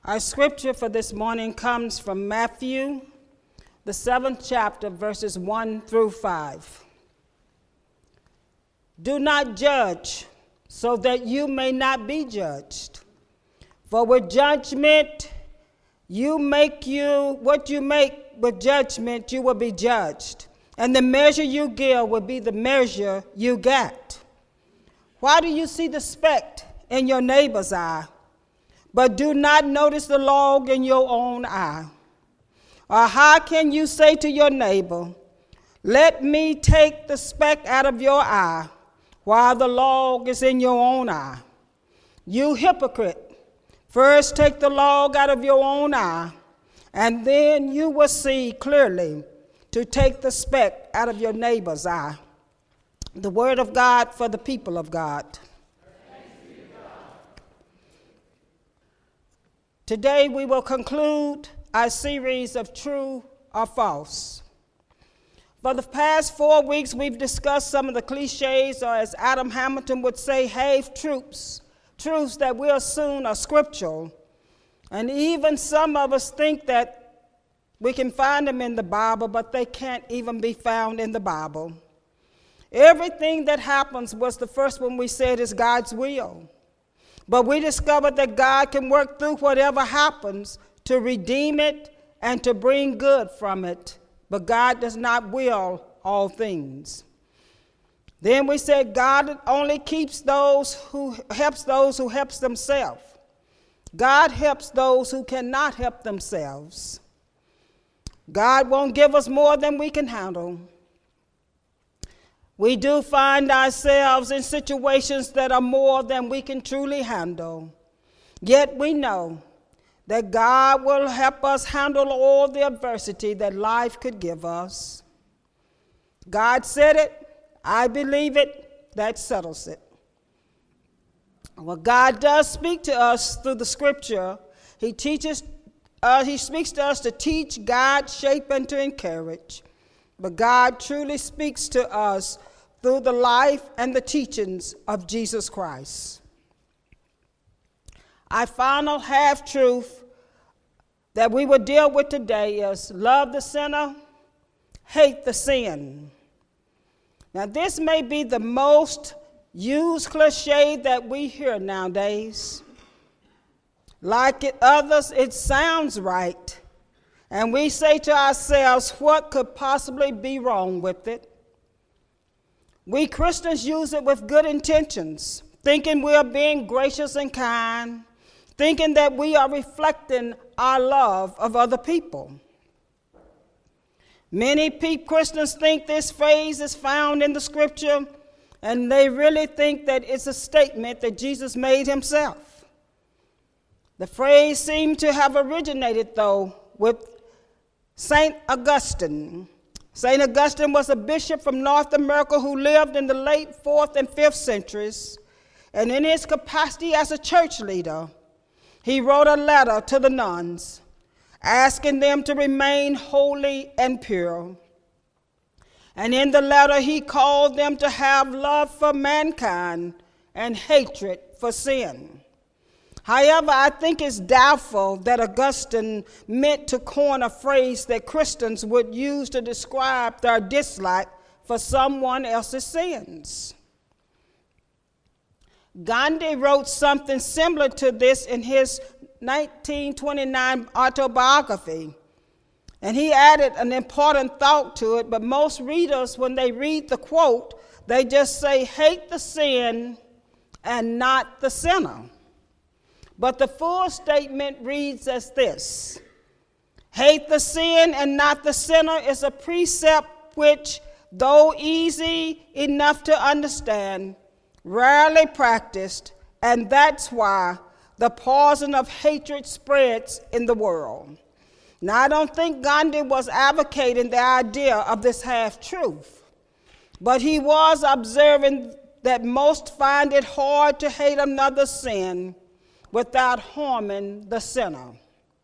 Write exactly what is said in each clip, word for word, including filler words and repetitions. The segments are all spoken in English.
Our scripture for this morning comes from Matthew, the seventh chapter, verses one through five. Do not judge, so that you may not be judged. For with judgment you make you, what you make with judgment, you will be judged. And the measure you give will be the measure you get. Why do you see the speck in your neighbor's eye, but do not notice the log in your own eye? Or how can you say to your neighbor, let me take the speck out of your eye, while the log is in your own eye? You hypocrite, first take the log out of your own eye, and then you will see clearly to take the speck out of your neighbor's eye. The word of God for the people of God. Today we will conclude our series of True or False. For the past four weeks we've discussed some of the cliches, or as Adam Hamilton would say, half truths, truths that we assume are scriptural. And even some of us think that we can find them in the Bible, but they can't even be found in the Bible. Everything that happens was the first one we said is God's will. But we discovered that God can work through whatever happens to redeem it and to bring good from it. But God does not will all things. Then we said God only keeps those who helps those who helps themselves. God helps those who cannot help themselves. God won't give us more than we can handle. We do find ourselves in situations that are more than we can truly handle. Yet we know that God will help us handle all the adversity that life could give us. God said it, I believe it, that settles it. Well, God does speak to us through the scripture. He teaches, uh, he speaks to us to teach, guide, shape, and to encourage. But God truly speaks to us through the life and the teachings of Jesus Christ. Our final half-truth that we will deal with today is love the sinner, hate the sin. Now, this may be the most used cliche that we hear nowadays. Like it, others, it sounds right. And we say to ourselves, what could possibly be wrong with it? We Christians use it with good intentions, thinking we are being gracious and kind, thinking that we are reflecting our love of other people. Many people, Christians think this phrase is found in the scripture, and they really think that it's a statement that Jesus made himself. The phrase seemed to have originated, though, with Saint Augustine. Saint Augustine was a bishop from North America who lived in the late fourth and fifth centuries, and in his capacity as a church leader, he wrote a letter to the nuns, asking them to remain holy and pure. And in the letter, he called them to have love for mankind and hatred for sin. However, I think it's doubtful that Augustine meant to coin a phrase that Christians would use to describe their dislike for someone else's sins. Gandhi wrote something similar to this in his nineteen twenty-nine autobiography, and he added an important thought to it, but most readers, when they read the quote, they just say, hate the sin and not the sinner. But the full statement reads as this: hate the sin and not the sinner is a precept which, though easy enough to understand, rarely practiced, and that's why the poison of hatred spreads in the world. Now, I don't think Gandhi was advocating the idea of this half-truth, but he was observing that most find it hard to hate another sin without harming the sinner.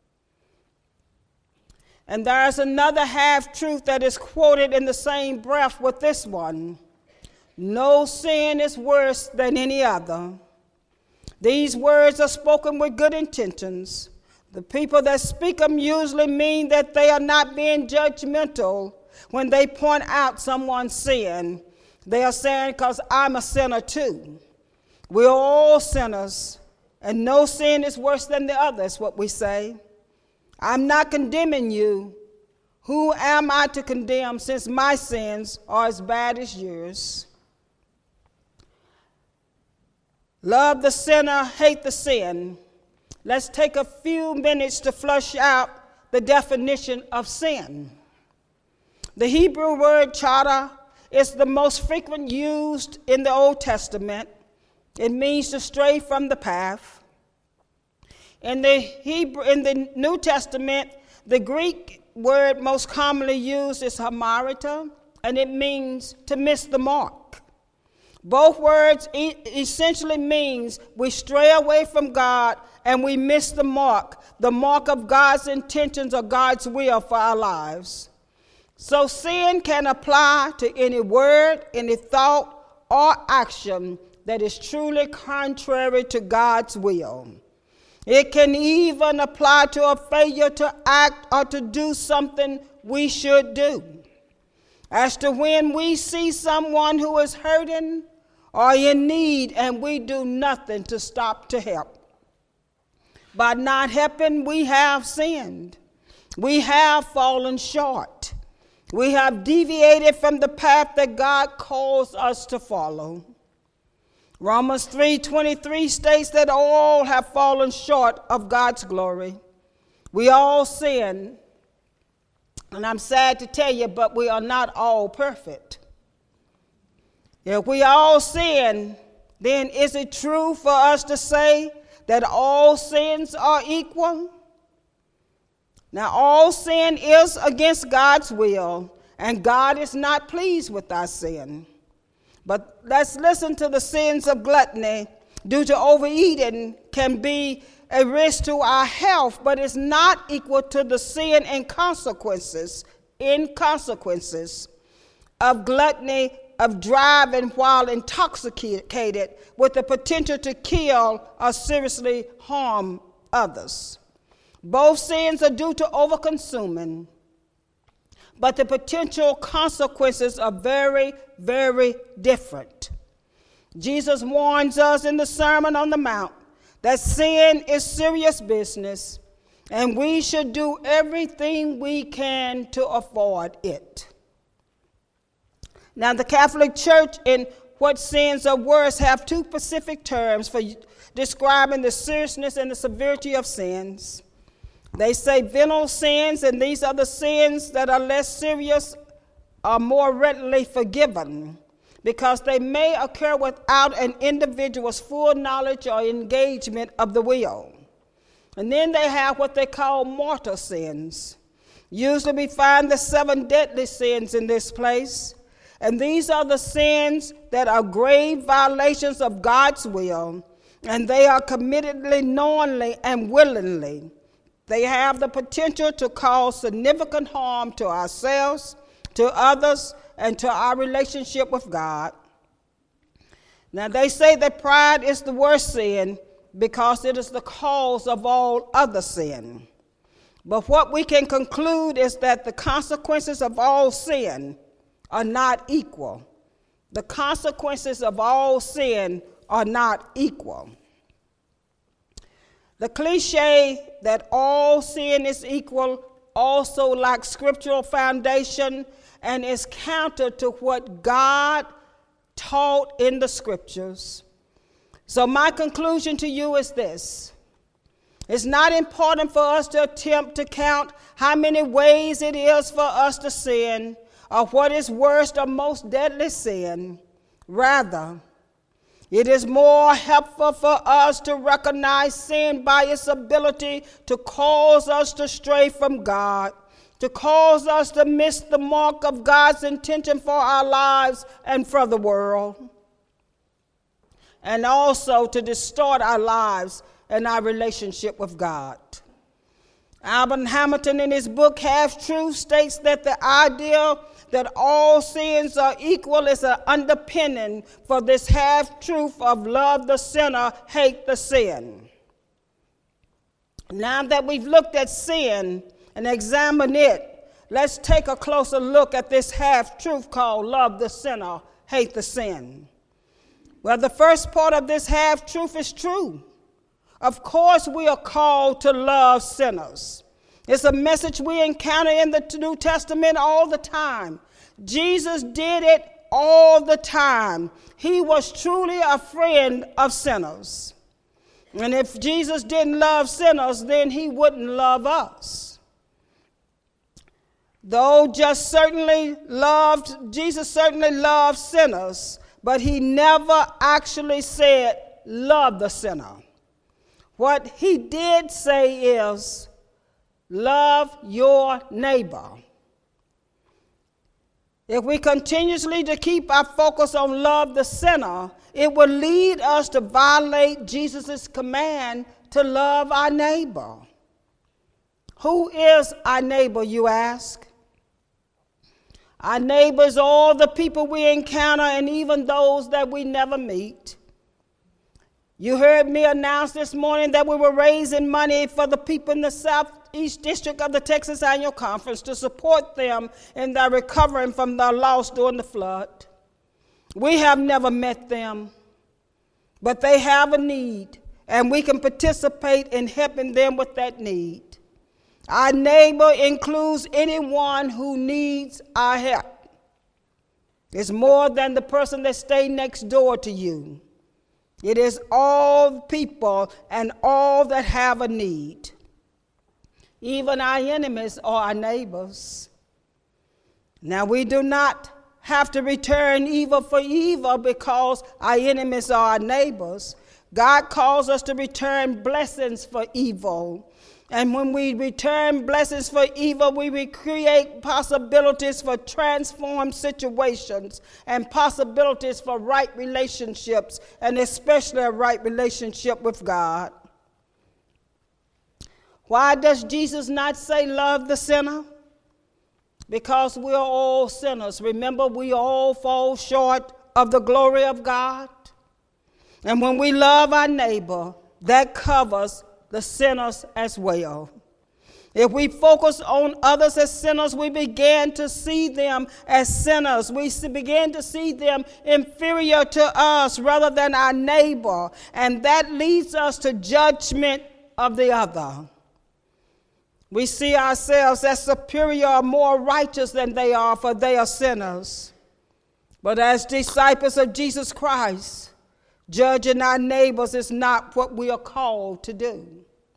And there's another half-truth that is quoted in the same breath with this one: no sin is worse than any other. These words are spoken with good intentions, The people that speak them usually mean that they are not being judgmental when they point out someone's sin. They are saying, because I'm a sinner too. We're all sinners, and no sin is worse than the other, is what we say. I'm not condemning you. Who am I to condemn, since my sins are as bad as yours? Love the sinner, hate the sin. Let's take a few minutes to flush out the definition of sin. The Hebrew word chada is the most frequent used in the Old Testament. It means to stray from the path. In the Hebrew, in the New Testament, the Greek word most commonly used is hamarita, and it means to miss the mark. Both words e- essentially means we stray away from God and we miss the mark, the mark of God's intentions or God's will for our lives. So sin can apply to any word, any thought, or action that is truly contrary to God's will. It can even apply to a failure to act or to do something we should do. As to when we see someone who is hurting or in need and we do nothing to stop to help. By not helping, we have sinned. We have fallen short. We have deviated from the path that God calls us to follow. Romans three twenty-three states that all have fallen short of God's glory. We all sin, and I'm sad to tell you, but we are not all perfect. If we all sin, then is it true for us to say that all sins are equal? Now, all sin is against God's will, and God is not pleased with our sin. But let's listen to the sins of gluttony due to overeating can be a risk to our health, but it's not equal to the sin and consequences, in consequences of gluttony, of driving while intoxicated with the potential to kill or seriously harm others. Both sins are due to overconsuming, but the potential consequences are very, very different. Jesus warns us in the Sermon on the Mount that sin is serious business, and we should do everything we can to avoid it. Now, the Catholic Church in What Sins Are Worse have two specific terms for describing the seriousness and the severity of sins. They say venial sins, and these are the sins that are less serious, are more readily forgiven, because they may occur without an individual's full knowledge or engagement of the will. And then they have what they call mortal sins. Usually we find the seven deadly sins in this place, and these are the sins that are grave violations of God's will, and they are committedly, knowingly, and willingly. They have the potential to cause significant harm to ourselves, to others, and to our relationship with God. Now, they say that pride is the worst sin because it is the cause of all other sin. But what we can conclude is that the consequences of all sin are not equal. The consequences of all sin are not equal. The cliche that all sin is equal also lacks scriptural foundation and is counter to what God taught in the scriptures. So my conclusion to you is this. It's not important for us to attempt to count how many ways it is for us to sin or what is worst or most deadly sin. Rather, it is more helpful for us to recognize sin by its ability to cause us to stray from God, to cause us to miss the mark of God's intention for our lives and for the world, and also to distort our lives and our relationship with God. Albert Hamilton, in his book Half-Truth, states that the idea that all sins are equal is an underpinning for this half-truth of love the sinner, hate the sin. Now that we've looked at sin and examined it, let's take a closer look at this half-truth called love the sinner, hate the sin. Well, the first part of this half-truth is true. Of course, we are called to love sinners. It's a message we encounter in the New Testament all the time. Jesus did it all the time. He was truly a friend of sinners. And if Jesus didn't love sinners, then he wouldn't love us. Though just certainly loved, Jesus certainly loved sinners, but he never actually said, love the sinner. What he did say is, love your neighbor. If we continuously to keep our focus on love the sinner, it will lead us to violate Jesus' command to love our neighbor. Who is our neighbor, you ask? Our neighbors are all the people we encounter and even those that we never meet. You heard me announce this morning that we were raising money for the people in the Southeast District of the Texas Annual Conference to support them in their recovering from their loss during the flood. We have never met them, but they have a need, and we can participate in helping them with that need. Our neighbor includes anyone who needs our help. It's more than the person that stays next door to you. It is all people and all that have a need. Even our enemies are our neighbors. Now, we do not have to return evil for evil because our enemies are our neighbors. God calls us to return blessings for evil. And when we return blessings for evil, we recreate possibilities for transformed situations and possibilities for right relationships, and especially a right relationship with God. Why does Jesus not say love the sinner? Because we are all sinners. Remember, we all fall short of the glory of God. And when we love our neighbor, that covers the sinners as well. If we focus on others as sinners, we begin to see them as sinners. We begin to see them inferior to us rather than our neighbor, and that leads us to judgment of the other. We see ourselves as superior or more righteous than they are, for they are sinners. But as disciples of Jesus Christ, judging our neighbors is not what we are called to do.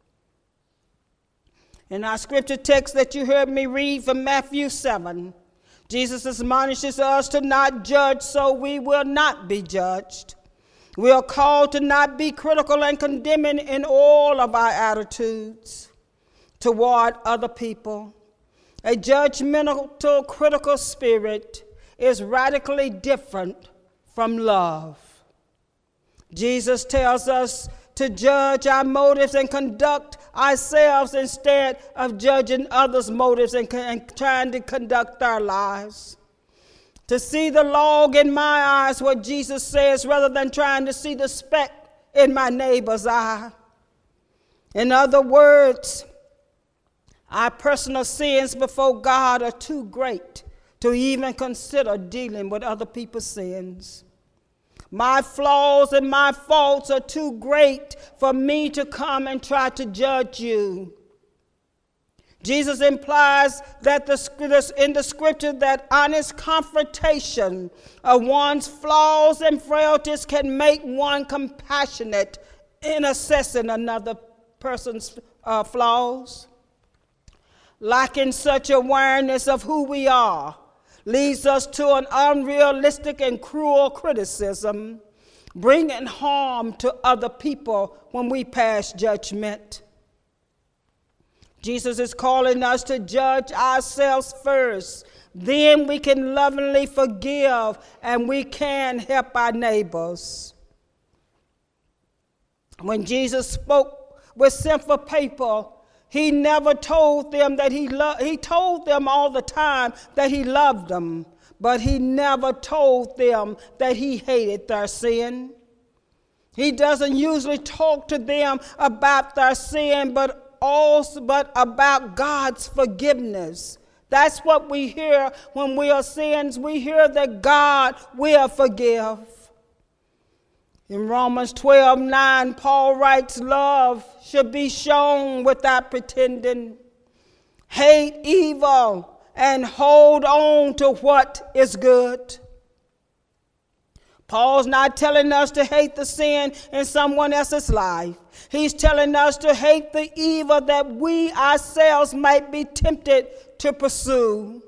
In our scripture text that you heard me read from Matthew seven, Jesus admonishes us to not judge so we will not be judged. We are called to not be critical and condemning in all of our attitudes toward other people. A judgmental, critical spirit is radically different from love. Jesus tells us to judge our motives and conduct ourselves instead of judging others' motives and, and trying to conduct our lives. To see the log in my eyes, what Jesus says, rather than trying to see the speck in my neighbor's eye. In other words, our personal sins before God are too great to even consider dealing with other people's sins. My flaws and my faults are too great for me to come and try to judge you. Jesus implies that the, in the scripture that honest confrontation of one's flaws and frailties can make one compassionate in assessing another person's uh, flaws. Lacking such awareness of who we are leads us to an unrealistic and cruel criticism, bringing harm to other people when we pass judgment. Jesus is calling us to judge ourselves first. Then we can lovingly forgive and we can help our neighbors. When Jesus spoke with sinful people, he never told them that he loved, he told them all the time that he loved them, but he never told them that he hated their sin. He doesn't usually talk to them about their sin, but also but about God's forgiveness. That's what we hear when we are sins. We hear that God will forgive. In Romans twelve nine, Paul writes, love should be shown without pretending. Hate evil and hold on to what is good. Paul's not telling us to hate the sin in someone else's life. He's telling us to hate the evil that we ourselves might be tempted to pursue.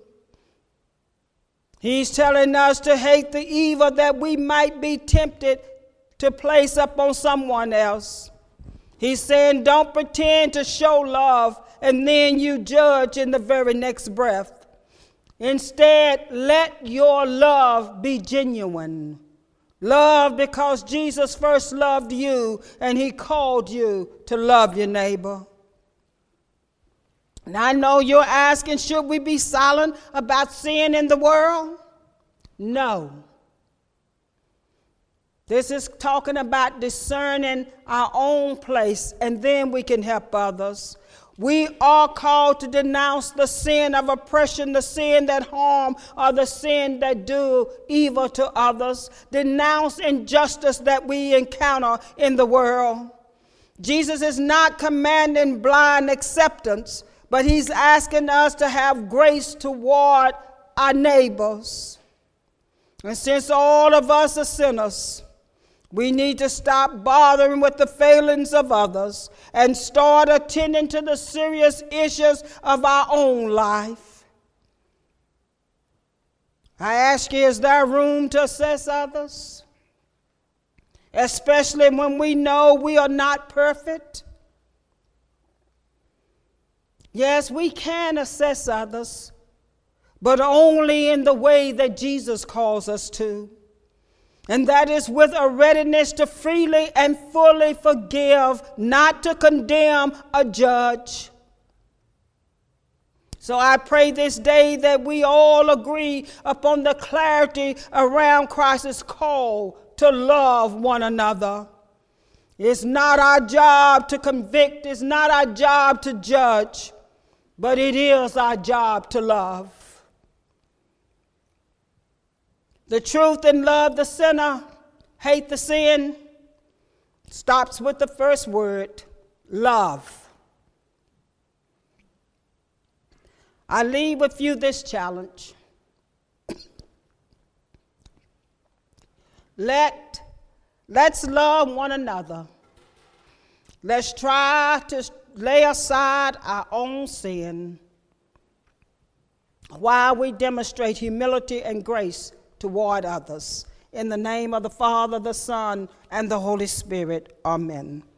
He's telling us to hate the evil that we might be tempted to place upon someone else. He's saying, don't pretend to show love and then you judge in the very next breath. Instead, let your love be genuine. Love because Jesus first loved you and he called you to love your neighbor. And I know you're asking, should we be silent about sin in the world? No. This is talking about discerning our own place, and then we can help others. We are called to denounce the sin of oppression, the sin that harm, or the sin that do evil to others. Denounce injustice that we encounter in the world. Jesus is not commanding blind acceptance, but he's asking us to have grace toward our neighbors. And since all of us are sinners, we need to stop bothering with the failings of others and start attending to the serious issues of our own life. I ask you, is there room to assess others? Especially when we know we are not perfect. Yes, we can assess others, but only in the way that Jesus calls us to. And that is with a readiness to freely and fully forgive, not to condemn or judge. So I pray this day that we all agree upon the clarity around Christ's call to love one another. It's not our job to convict, it's not our job to judge, but it is our job to love. The truth and love the sinner, hate the sin, stops with the first word, love. I leave with you this challenge. Let, let's love one another. Let's try to lay aside our own sin while we demonstrate humility and grace toward others. In the name of the Father, the Son, and the Holy Spirit, amen.